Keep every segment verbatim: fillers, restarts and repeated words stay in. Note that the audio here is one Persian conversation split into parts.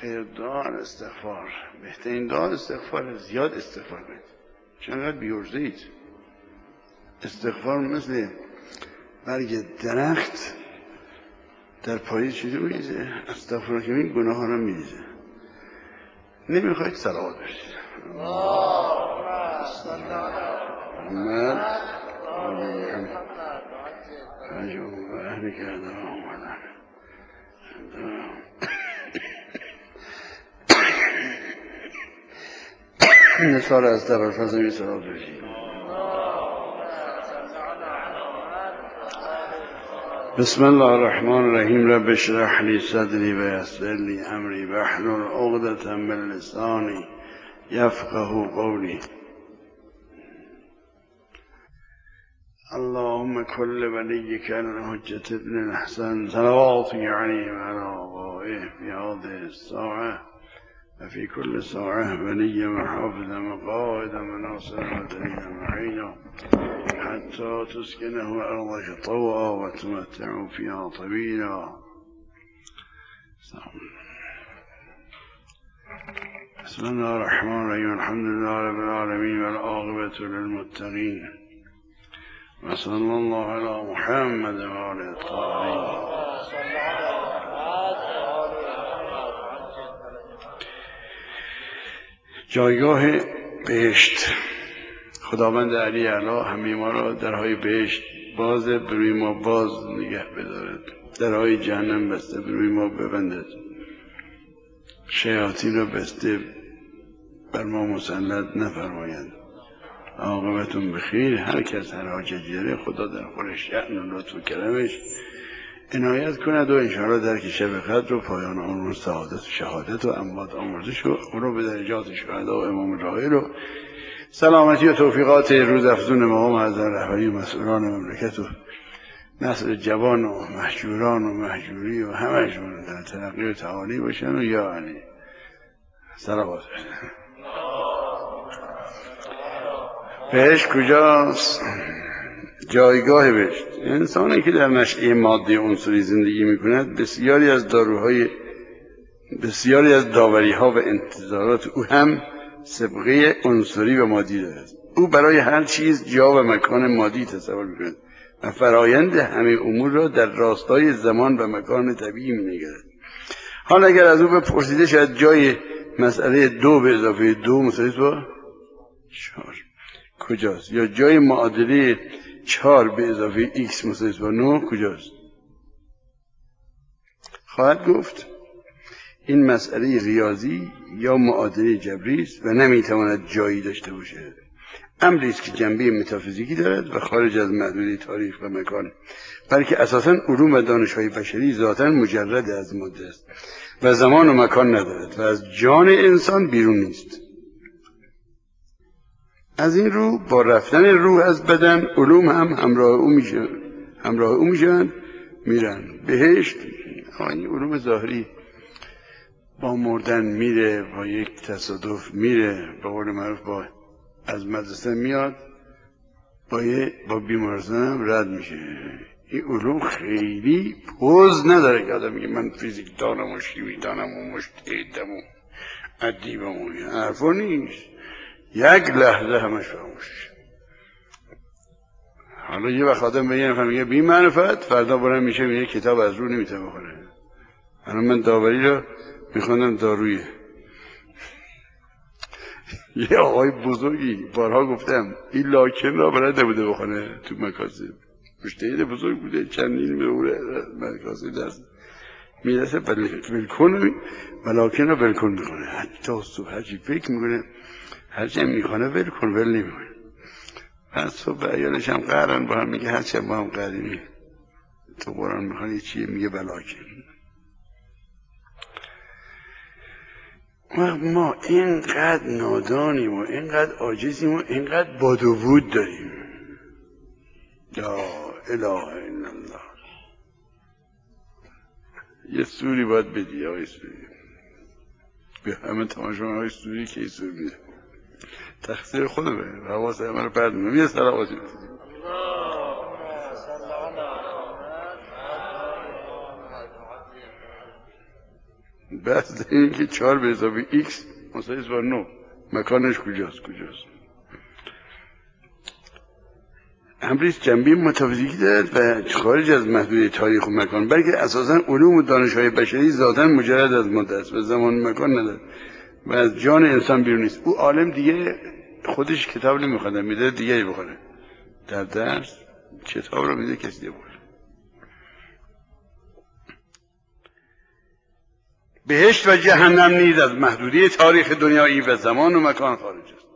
خیر دعا استغفار، بهترین دعا استغفار. زیاد استغفار کنید، چون انقدر بیورزه اید. استغفار مثل برگ درخت در پاییز چیزی میریزه، استغفار که این گناه ها رو میریزه. نمیخواید صلوات بشید. من اهلی کرده آمدن نصار از در الفضل صلوات بشید. بسم الله الرحمن الرحیم. رب اشرح لی صدری و یسر لی امری واحلل عقدة من لسانی یفقهوا قولی. اللهم كل وليك الحجة ابن الحسن صلواتك عليه وعلى آبائه في هذه الساعة وفي كل ساعة وليا وحافظا وقائدا وناصرا ودليلا معينا حتى تسكنه أرضك طوعا وتمتعه فيها طويلا. بسم الله الرحمن الرحيم. الحمد لله رب العالمين والعاقبة للمتقين وصلى الله على محمد وآله الطاهرين. جایگاه بهشت. خداوند علی اعلی همه ما را درهای بهشت باز بروی ما باز نگه بدارد، درهای جهنم بسته بروی ما ببندد، شیاطین را بسته بر ما مسلط نفرماید. عاقبتون بخیر. هر کس هر حاجتی داره خدا در خودش شأن و لطف و کرمش عنایت کند و انشاءالله در که شب قدر و پایان آن روز سعادت و شهادت و اموات آمرزش و اون رو به درجات شهدا و امام راهل و سلامتی و توفیقات روز افزون مقام از رهبری و مسئولان مملکت و نسل جوان و محجوران و محجوری و همه‌شون در ترقی و تعالی باشن و یا علی صلوات. بهشت کجاست؟ جایگاه بهشت. انسانی که در نشأه ماده عنصری زندگی میکند بسیاری از داروهای بسیاری از داوری‌ها و انتظارات او هم سابقه عنصری و مادی دارد. او برای هر چیز جا و مکان مادی تصور میکند و فرایند همه امور را در راستای زمان و مکان طبیعی مینگرد. حال اگر از او بپرسیده شد جای مسئله دو به اضافه دو مساوی با چهار کجاست، یا جای معادله چهار به اضافه ایکس مساوی با نه کجاست، خواهد گفت این مسئله ریاضی یا معادله جبری است و نمیتواند جایی داشته باشد. امری است که جنبه متافیزیکی دارد و خارج از محدوده تاریخ و مکان، بلکه اساساً علوم و دانش‌های بشری ذاتاً مجرد از ماده است و زمان و مکان ندارد و از جان انسان بیرون نیست. از این رو با رفتن روح از بدن علوم هم همراه او میشن همراه او میشن میرن. بهشت این علوم ظاهری با مردن میره، با یک تصادف میره، به قول معروف با از مدرسه میاد با با بیمارستان رد میشه. این علوم خیلی پوز نداره که آدم میگه من فیزیک دانم و شیمی دانم و مجتهدم و ادیبم و این حرفا نیست. یک لحظه همش فراموش. حالا یه وقت آدم به یه نفر میگه بی معرفت، فردا بلند میشه میگه کتاب از رو نمیتونه بخونه. الان من داوری رو میخوندم دارویی. یه آقای بزرگی بارها گفتم این لاکن را بلد نبوده بخونه تو مکاسب، مجتهد بزرگ بوده، چندین به مکاسب دست میرسه بلکن و لاکن را بلکن میکنه. حتی صبح هرچی فکر میکنه هرچی هم میخونه بلکن ول نمیکنه. بعد صبح عیالش هم قهرن با هم میگه هرچی با هم قهرینی تو قرآن میخوانی چیه؟ میگه بلاکن. ما اینقدر نادانیم و اینقدر عاجزیم و اینقدر باد و بود داریم. لا اله الا الله. یه سوری باید بدی آقای سوری، به همه تماشاگران های سوری که سور میده، تقصیر خودمه، حواس همه رو پرد میکنم. یه صلواتی بحث این که چهار به اضافه ایکس مساوی است با نه، مکانش کجاست کجاست. امریز جنبه متافیزیکی دارد و خارج از محدوده تاریخ و مکان، بلکه اساساً علوم و دانش‌های بشری ذاتاً مجرد از ماده است و زمان و مکان ندارد و از جان انسان بیرون نیست. او عالم دیگه خودش کتاب نمیخونه، میده دیگری بخونه. در درس کتاب رو میده کسی دیگه بخونه. بهشت و جهنم نیز از محدوده تاریخ دنیایی و زمان و مکان خارج است.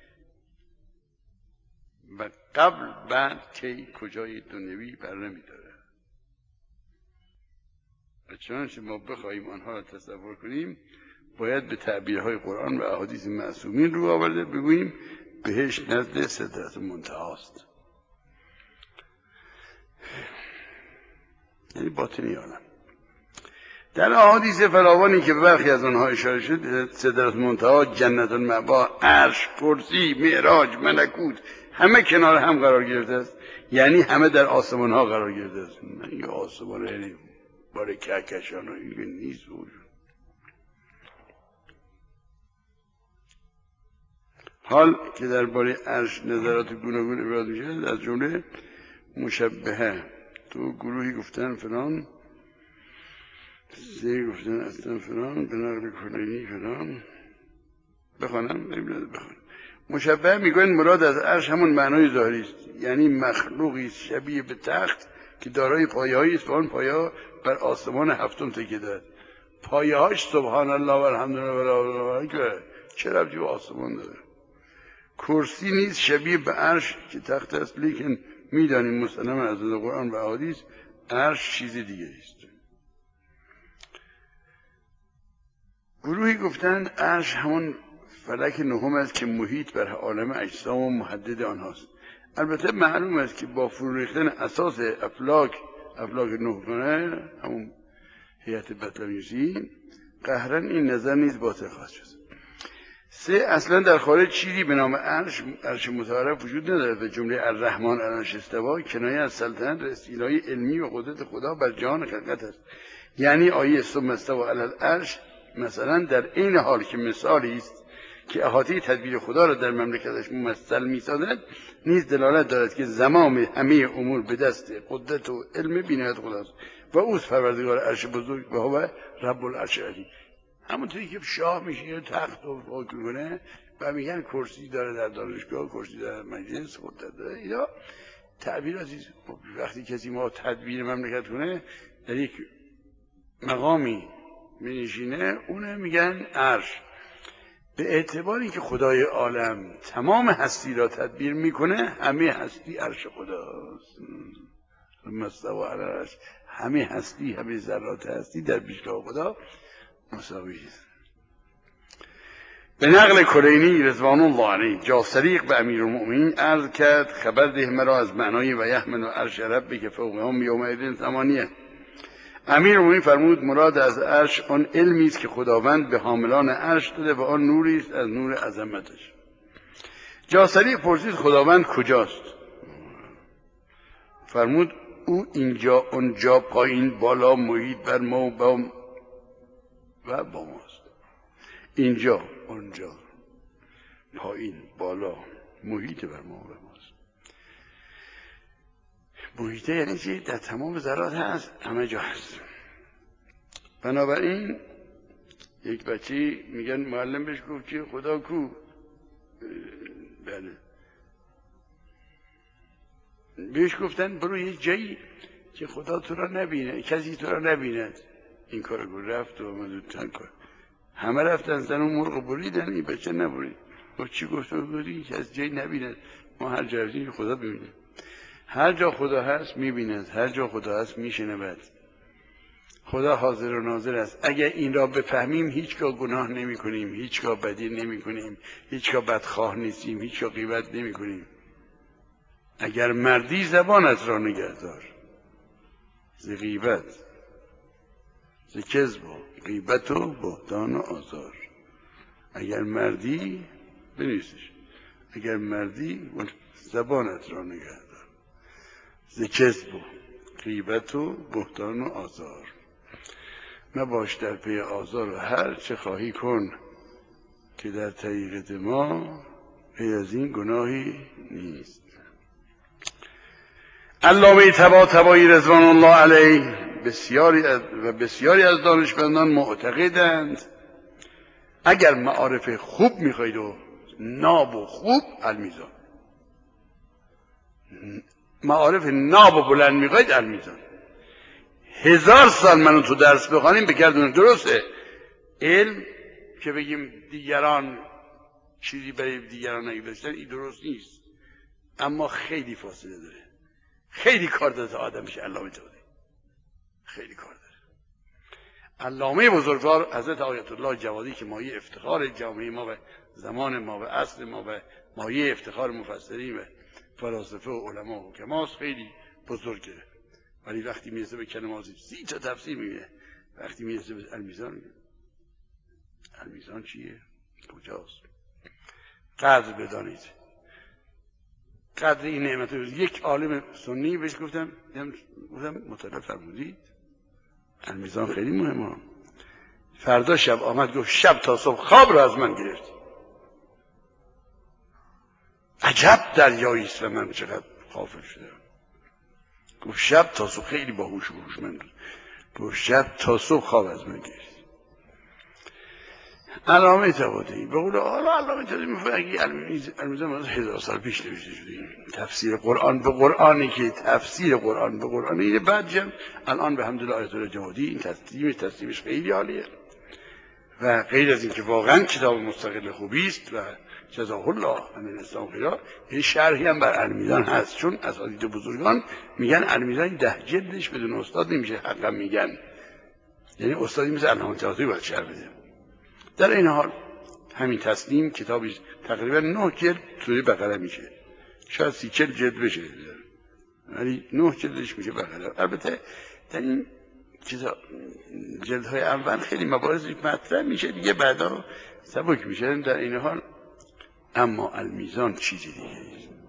و قبل بعد کی کجای دنیوی بر نمیداره. و چنانچه ما بخواهیم آنها را تصور کنیم باید به تعبیرهای قرآن و احادیث معصومین رو آورده بگوییم بهشت نزد سدرت منتهی است، یعنی باطنی عالم. در احادیث فراوانی که به برخی از آنها اشاره شد، سدرت منتهی، جنت المأوا، عرش، کرسی، معراج، ملکوت همه کنار هم قرار گرفته است، یعنی همه در آسمان ها قرار گرفته است. این آسمان یعنی باره کهکشان و این نیست بود. حال که درباره عرش نظرات گوناگون ابراز می‌شود، از جمله مشبهه، تو گروهی گفتن فلان، سه گفتن اصلا فلان، به نقل کلینی فلان. بخوانم بخوانم مشبه میگوین مراد از عرش همون معنای ظاهری است، یعنی مخلوقی شبیه به تخت که دارای پایه‌ای است و آن پایه‌ها بر آسمان هفتم تکیه دارد. پایه‌هاش سبحان الله و الحمدلله و لا اله الا الله، چه ربطی به آسمان داره؟ کرسی نیز شبیه به عرش که تخت است، لیکن میدانیم مسلما از قرآن و احادیث عرش چیز دیگه است. گروهی گفتند عرش همون فلک نهم است که محیط بر عالم اجسام و محدد آنهاست. البته معلوم است که با فرو ریختن اساس افلاک افلاک نهگانه، همون هیئت بطلمیوسی، قهرا این نظر نیز باطل خواهد شد. سه، اصلا در خارج چیزی به نام عرش عرش متعارف وجود ندارد و جمله الرحمن علی العرش استوی کنایه از سلطنت و استیلای علمی و قدرت خدا بر جهان خلقت است. یعنی آیه ثم استوی علی العرش مثلا در این حال که مثالی است که احاطه تدبیر خدا را در مملکتش ممثل می‌سازد، نیز دلالت دارد که زمام همه امور به دست قدرت و علم بی‌نهایت خداست و اوست پروردگار عرش بزرگ و هو رب العرش العظیم. همونطوری که شاه میشه تخت و حکم کنه و میگن کرسی داره در دانشگاه، کرسی داره در مجلس، قدرت داره، اینا تعبیراتی. وقتی کسی ما تدبیر مملکت کنه در یک مقامی می‌نشینه، اونه میگن عرش. به اعتباری که خدای عالم تمام هستی را تدبیر میکنه، همه هستی عرش خداست. مستوى علی العرش، همه هستی، همه ذرات هستی در پیشگاه خدا مساوی است. به نقل کلینی رضوان الله علیه، جاسریق به امیرالمؤمنین عرض کرد خبر ده مرا از معنای و یحمل عرش ربک فوقهم یومئذ ثمانیه. امیرالمؤمنین فرمود مراد از عرش آن علمی است که خداوند به حاملان عرش داده و آن نوری است از نور عظمتش. جاسریق پرسید خداوند کجاست؟ فرمود او اینجا، اونجا، پایین، بالا، محیط بر ما و با و با ماست. اینجا، اونجا، پایین، بالا، محیط بر ما و ماست. محیطه یعنی چی؟ در تمام ذرات هست، همه جا هست. بنابراین یک بچه میگن معلم بهش گفت که خدا کو؟ بله. بهش گفتن برو یه جایی که خدا تو را نبینه، کسی تو را نبیند. این کار رو رفت و آمد تن کار. همه رفتن زن و مرغ بریدن، این بچه نبرید. ما چی گفت و گفتی که از جایی نبیند؟ ما هر جا رفتیم خدا ببینیم. هر جا خدا هست میبیند، هر جا خدا هست میشنود. خدا حاضر و ناظر است. اگر این را بفهمیم هیچگاه گناه نمی کنیم، هیچگاه بدی نمی کنیم، هیچگاه بدخواه نیستیم، هیچگاه غیبت نمی کنیم. اگر مردی زبانت را نگهدار ز غیبت، ز کذب و غیبت و بهتان و آزار. اگر مردی بنویسش، اگر مردی زبانت را نگهدار ز کذب و غیبت و بهتان و آزار. مباش در پی آزار و هر چه خواهی کن که در طریقت ما غیر از این گناهی نیست. علامه طباطبایی رضوان الله علیه بسیاری از و بسیاری از دانشمندان معتقدند اگر معارف خوب میخواید و ناب و خوب المیزان، معارف ناب و بلند میخواید المیزان. هزار سال منو تو درس بخوانیم بگردونه درسته علم که بگیم دیگران چیزی برای دیگران نگذاشتن، این درست نیست، اما خیلی فاصله داره، خیلی کار داره تا آدم بشه علامه طباطبایی، خیلی کار داره. علامه بزرگوار حضرت آیت الله جوادی که مایه افتخار جامعه ما و زمان ما و عصر ما و مایه افتخار مفسرین و فلاسفه و علما و حکماست، خیلی بزرگه، ولی وقتی میرسه به کلمات سی تا تفسیر میگه، وقتی میرسه به المیزان میگه المیزان چیه؟ کجاست؟ قدر بدانید، قدر این نعمت. یک عالم سنی بهش گفتم گفتم مطالعه فرمودید المیزان خیلی مهمه. فردا شب آمد گفت شب تا صبح خواب رو از من گرفت. عجب دریایی است و من چقدر غافل شدم. گفت شب تا صبح، خیلی باهوش و هوشمند. گفت شب تا صبح خواب از من گرفت. علامه طباطبایی به قول حالا علامه طباطبایی میفهمه اگه المیزان از هزار سال پیش نوشته شده، تفسیر قرآن به قرآنی که تفسیر قرآن به قرآن اینه. بعد جم الان به حمدالله آیت الله جوادی این تسلیم تسلیمش خیلی عالیه و غیر از این که واقعا کتاب مستقل خوبی است و جزاه الله من اسلام خیرا، یه شرحی هم بر المیزان هست، چون اساتید بزرگان میگن المیزان ده جلدش بدون استاد نمیشه، حقا میگن، یعنی استادی مثل علامه طباطبایی باید شرح بده. در این حال همین تسلیم کتابی تقریبا نه جلد توی بقره میشه، شاید سی چل جلد بشه، ولی نه جلدش میشه بقره. البته در این جلدهای اول خیلی مباحثی مطرح میشه دیگه، بعدا سبک میشه. در این حال اما المیزان چیزی دیگه